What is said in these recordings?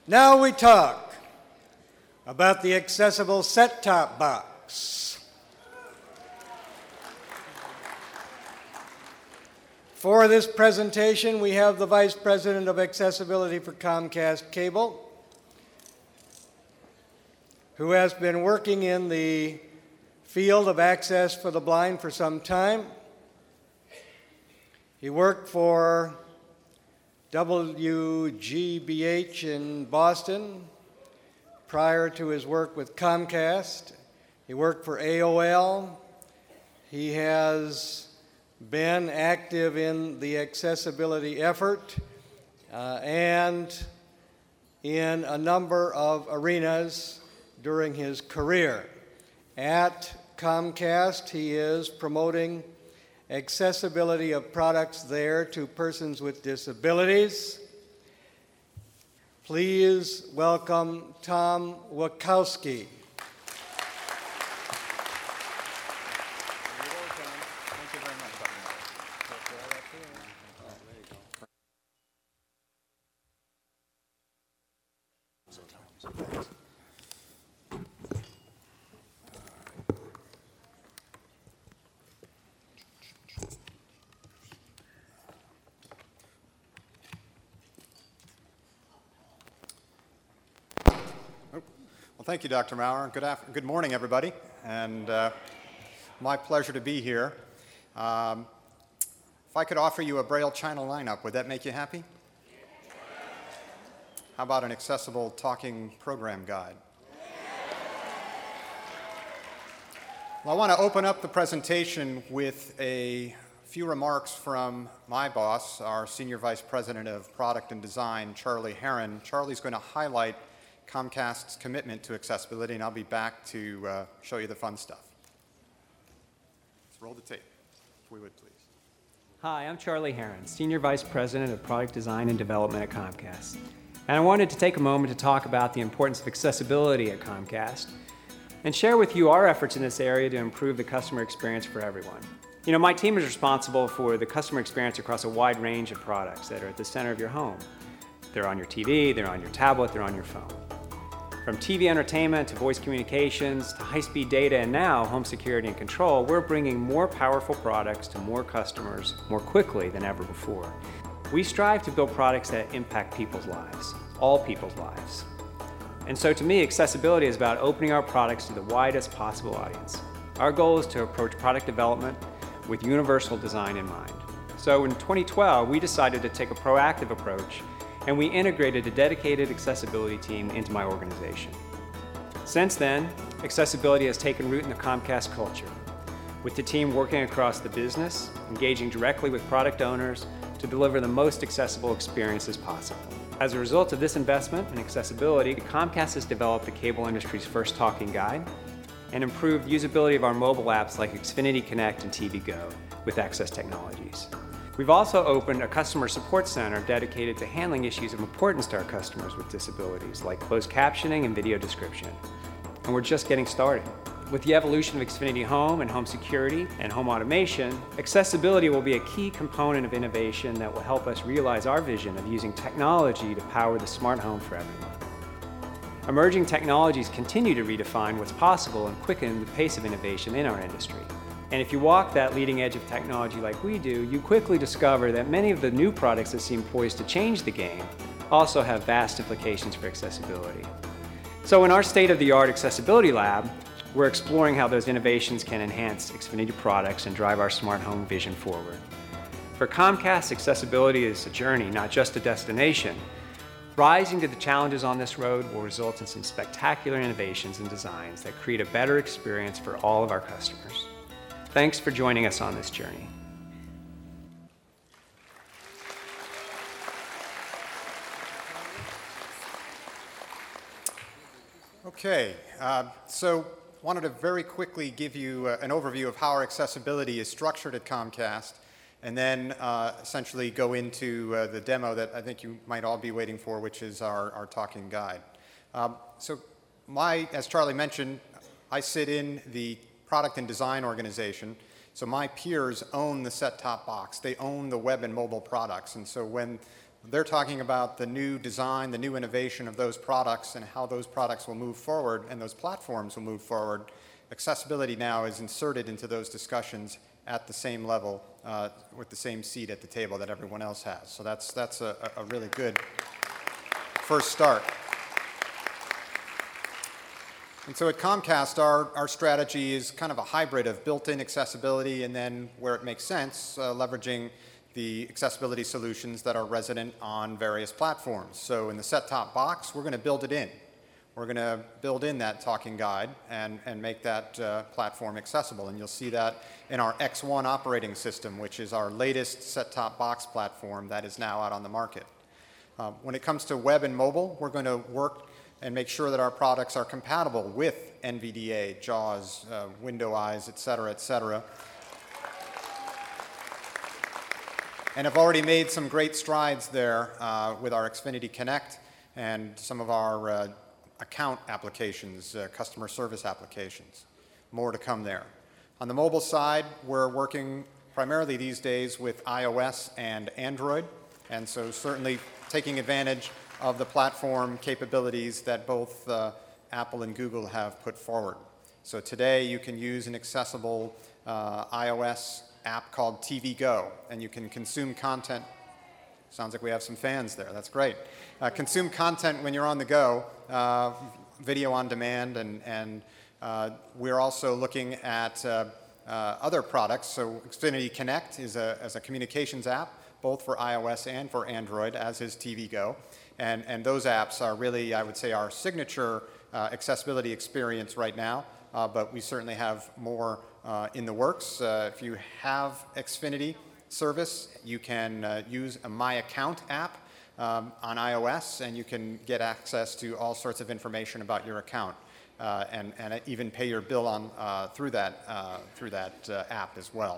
Now we talk about the accessible set-top box. For this presentation, we have the Vice President of Accessibility for Comcast Cable, who has been working in the field of access for the blind for some time. He worked for WGBH in Boston prior to his work with Comcast. He worked for AOL. He has been active in the accessibility effort and in a number of arenas during his career. At Comcast, he is promoting accessibility of products there to persons with disabilities. Please welcome Tom Wachowski. Well, thank you, Dr. Maurer. Good morning, everybody, and my pleasure to be here. If I could offer you a Braille channel lineup, would that make you happy? How about an accessible talking program guide? Well, I want to open up the presentation with a few remarks from my boss, our Senior Vice President of Product and Design, Charlie Heron. Charlie's going to highlight Comcast's commitment to accessibility, and I'll be back to show you the fun stuff. Let's roll the tape, if we would please. Hi, I'm Charlie Heron, Senior Vice President of Product Design and Development at Comcast. And I wanted to take a moment to talk about the importance of accessibility at Comcast and share with you our efforts in this area to improve the customer experience for everyone. You know, my team is responsible for the customer experience across a wide range of products that are at the center of your home. They're on your TV, they're on your tablet, they're on your phone. From TV entertainment to voice communications to high-speed data and now home security and control, we're bringing more powerful products to more customers more quickly than ever before. We strive to build products that impact people's lives, all people's lives. And so to me, accessibility is about opening our products to the widest possible audience. Our goal is to approach product development with universal design in mind. So in 2012, we decided to take a proactive approach, and we integrated a dedicated accessibility team into my organization. Since then, accessibility has taken root in the Comcast culture, with the team working across the business, engaging directly with product owners to deliver the most accessible experiences possible. As a result of this investment in accessibility, Comcast has developed the cable industry's first talking guide and improved usability of our mobile apps like Xfinity Connect and TV Go with Access Technologies. We've also opened a customer support center dedicated to handling issues of importance to our customers with disabilities, like closed captioning and video description. And we're just getting started. With the evolution of Xfinity Home and home security and home automation, accessibility will be a key component of innovation that will help us realize our vision of using technology to power the smart home for everyone. Emerging technologies continue to redefine what's possible and quicken the pace of innovation in our industry. And if you walk that leading edge of technology like we do, you quickly discover that many of the new products that seem poised to change the game also have vast implications for accessibility. So in our state-of-the-art accessibility lab, we're exploring how those innovations can enhance Xfinity products and drive our smart home vision forward. For Comcast, accessibility is a journey, not just a destination. Rising to the challenges on this road will result in some spectacular innovations and designs that create a better experience for all of our customers. Thanks for joining us on this journey. Okay, so wanted to very quickly give you an overview of how our accessibility is structured at Comcast, and then essentially go into the demo that I think you might all be waiting for, which is our talking guide. So as Charlie mentioned, I sit in the product and design organization. So my peers own the set-top box. They own the web and mobile products. And so when They're talking about the new design, the new innovation of those products and how those products will move forward and those platforms will move forward. Accessibility now is inserted into those discussions at the same level, with the same seat at the table that everyone else has. So that's a really good first start. And so at Comcast, our strategy is kind of a hybrid of built-in accessibility and then, where it makes sense, leveraging the accessibility solutions that are resident on various platforms. So in the set-top box, we're going to build it in. We're going to build in that talking guide and make that platform accessible. And you'll see that in our X1 operating system, which is our latest set-top box platform that is now out on the market. When it comes to web and mobile, we're going to work and make sure that our products are compatible with NVDA, JAWS, Window Eyes, et cetera, et cetera. And have already made some great strides there with our Xfinity Connect and some of our account applications, customer service applications. More to come there. On the mobile side, we're working primarily these days with iOS and Android, and so certainly taking advantage of the platform capabilities that both Apple and Google have put forward. So today you can use an accessible iOS app called TV Go, and you can consume content. Sounds like we have some fans there. That's great. Consume content when you're on the go, video on demand, and we're also looking at other products. So Xfinity Connect is a communications app, both for iOS and for Android, as is TV Go. And those apps are really, I would say, our signature accessibility experience right now, but we certainly have more in the works. If you have Xfinity service, you can use a My Account app on iOS, and you can get access to all sorts of information about your account, and even pay your bill on through that app as well.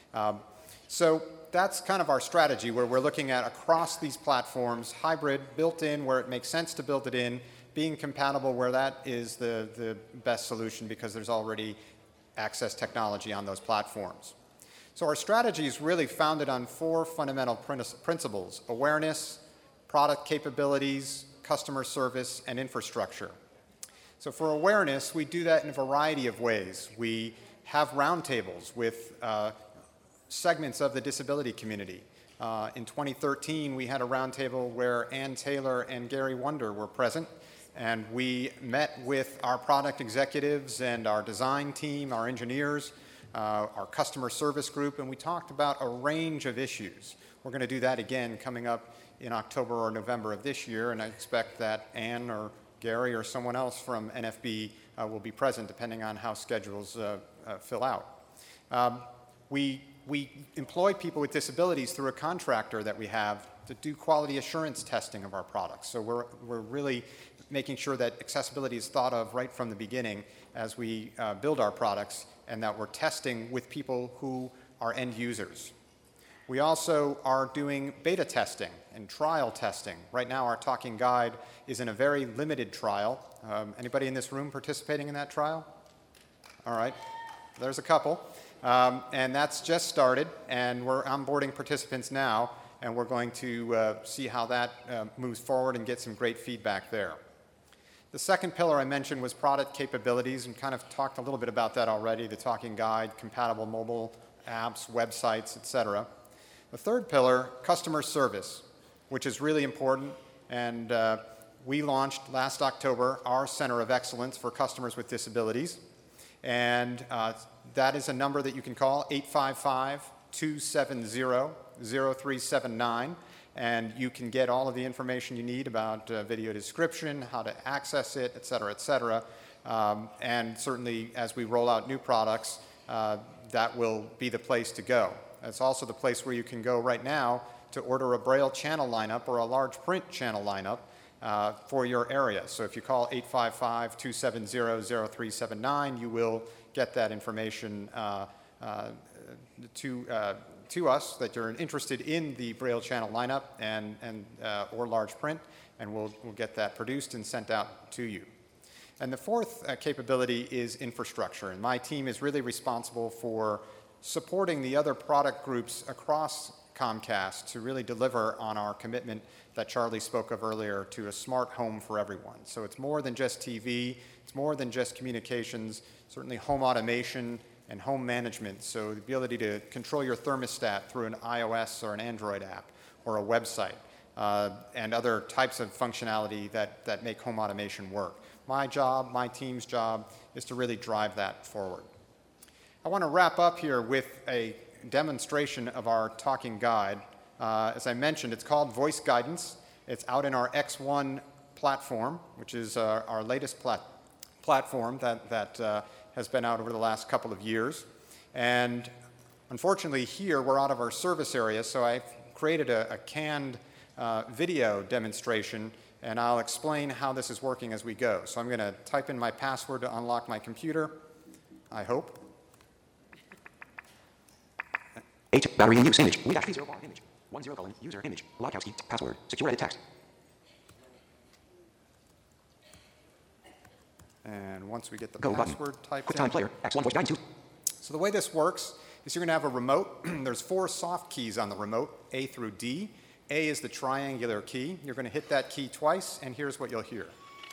So that's kind of our strategy, where we're looking at across these platforms, hybrid, built in where it makes sense to build it in, being compatible where that is the best solution because there's already access technology on those platforms. So our strategy is really founded on four fundamental principles: awareness, product capabilities, customer service, and infrastructure. So for awareness, we do that in a variety of ways. We have roundtables with segments of the disability community. In 2013, we had a roundtable where Ann Taylor and Gary Wunder were present, and we met with our product executives and our design team, our engineers, our customer service group, and we talked about a range of issues. We're going to do that again coming up in October or November of this year, and I expect that Ann or Gary or someone else from NFB will be present depending on how schedules fill out. We employ people with disabilities through a contractor that we have to do quality assurance testing of our products. So we're really making sure that accessibility is thought of right from the beginning as we build our products, and that we're testing with people who are end users. We also are doing beta testing and trial testing. Right now our talking guide is in a very limited trial. Anybody in this room participating in that trial? All right, there's a couple. And that's just started, and we're onboarding participants now, and we're going to see how that moves forward and get some great feedback there. The second pillar I mentioned was product capabilities, and kind of talked a little bit about that already, the talking guide, compatible mobile apps, websites, etc. The third pillar, customer service, which is really important, and we launched last October our Center of Excellence for Customers with Disabilities, and that is a number that you can call, 855-270-0379, and you can get all of the information you need about video description, how to access it, et cetera, and certainly as we roll out new products, that will be the place to go. It's also the place where you can go right now to order a Braille channel lineup or a large print channel lineup for your area. So if you call 855-270-0379, you will get that information to us that you're interested in the Braille channel lineup and or large print, and we'll get that produced and sent out to you. And the fourth capability is infrastructure, and my team is really responsible for supporting the other product groups across Comcast to really deliver on our commitment that Charlie spoke of earlier to a smart home for everyone. So it's more than just TV, it's more than just communications, certainly home automation and home management. So the ability to control your thermostat through an iOS or an Android app or a website and other types of functionality that make home automation work. My job, my team's job, is to really drive that forward. I want to wrap up here with a demonstration of our talking guide. As I mentioned, it's called Voice Guidance. It's out in our X1 platform, which is our latest platform that has been out over the last couple of years. And unfortunately here, we're out of our service area, so I've created a canned video demonstration, and I'll explain how this is working as we go. So I'm going to type in my password to unlock my computer, I hope. H, battery in use, image, we-0 bar, image, 10 : user, image, Logowski, password, secure edit text. And once we get the Go password button. typed QuickTime in. Player, X1 voice guidance 2. So the way this works is you're going to have a remote. There's 4 soft keys on the remote, A through D. A is the triangular key. You're going to hit that key twice, and here's what you'll hear.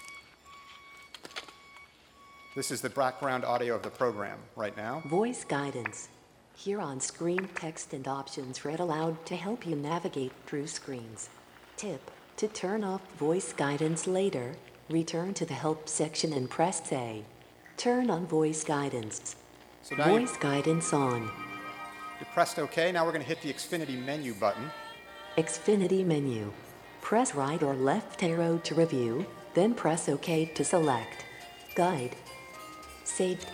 This is the background audio of the program right now. Voice guidance. Here on screen, text and options read aloud to help you navigate through screens. Tip: to turn off voice guidance later, return to the help section and press A. Turn on voice guidance. So now Voice guidance on. you pressed OK. Now we're going to hit the Xfinity menu button. Xfinity menu. Press right or left arrow to review, then press OK to select. Guide. Saved.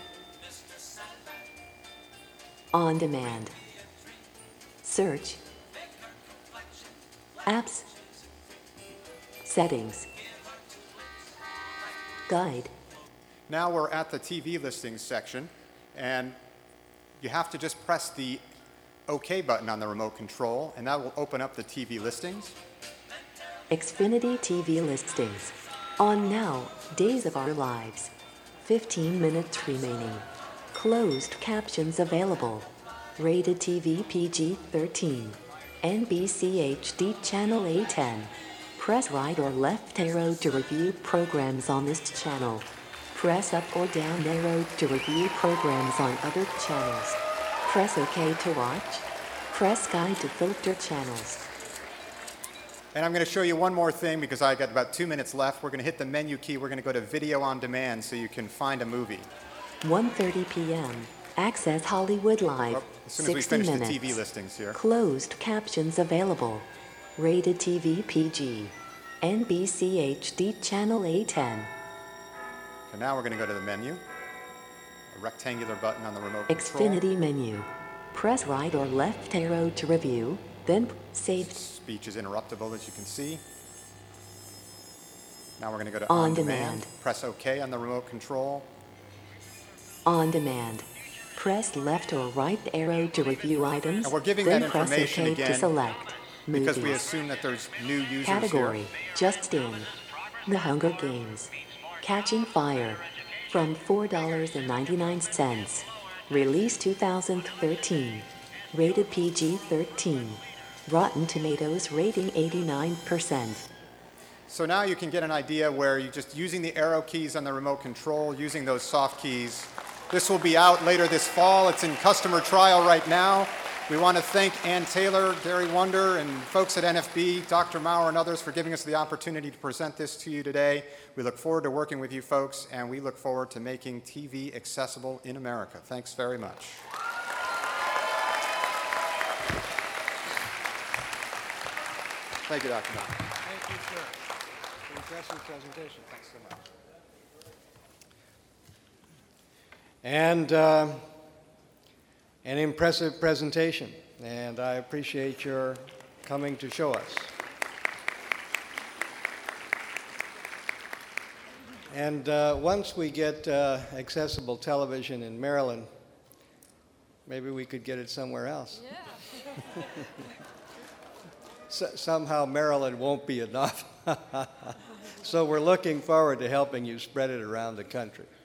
On demand. Search. Apps. Settings. Guide. Now we're at the TV listings section, and you have to just press the OK button on the remote control, and that will open up the TV listings. Xfinity TV listings. On now, Days of Our Lives. 15 minutes remaining. Closed captions available. Rated TV PG-13. NBC HD Channel A10. Press right or left arrow to review programs on this channel. Press up or down arrow to review programs on other channels. Press OK to watch. Press guide to filter channels. And I'm going to show you one more thing because I got about 2 minutes left. We're going to hit the menu key. We're going to go to Video on Demand so you can find a movie. 1:30 p.m. Access Hollywood Live. Well, as soon as we 60 finish minutes. the TV listings here. Closed captions available. Rated TV PG. NBC HD Channel A10. Okay, now we're going to go to the menu. A rectangular button on the remote control. Xfinity menu. Press right or left arrow to review, then save. Speech is interruptible, as you can see. Now we're going to go to On On Demand. Press OK on the remote control. On demand. Press left or right arrow to review items, And we're giving then that press information OK again to select. Because we Movies. assume that there's new users Category, here. Just In. The Hunger Games. Catching Fire. From $4.99. Release 2013. Rated PG-13. Rotten Tomatoes rating 89%. So now you can get an idea where you're just using the arrow keys on the remote control, using those soft keys. This will be out later this fall. It's in customer trial right now. We want to thank Ann Taylor, Gary Wonder, and folks at NFB, Dr. Maurer, and others for giving us the opportunity to present this to you today. We look forward to working with you folks, and we look forward to making TV accessible in America. Thanks very much. Thank you, Dr. Maurer. Thank you, sir. Impressive presentation. Thanks so much. And an impressive presentation, and I appreciate your coming to show us. And once we get accessible television in Maryland, maybe we could get it somewhere else. Yeah. Somehow Maryland won't be enough. So we're looking forward to helping you spread it around the country.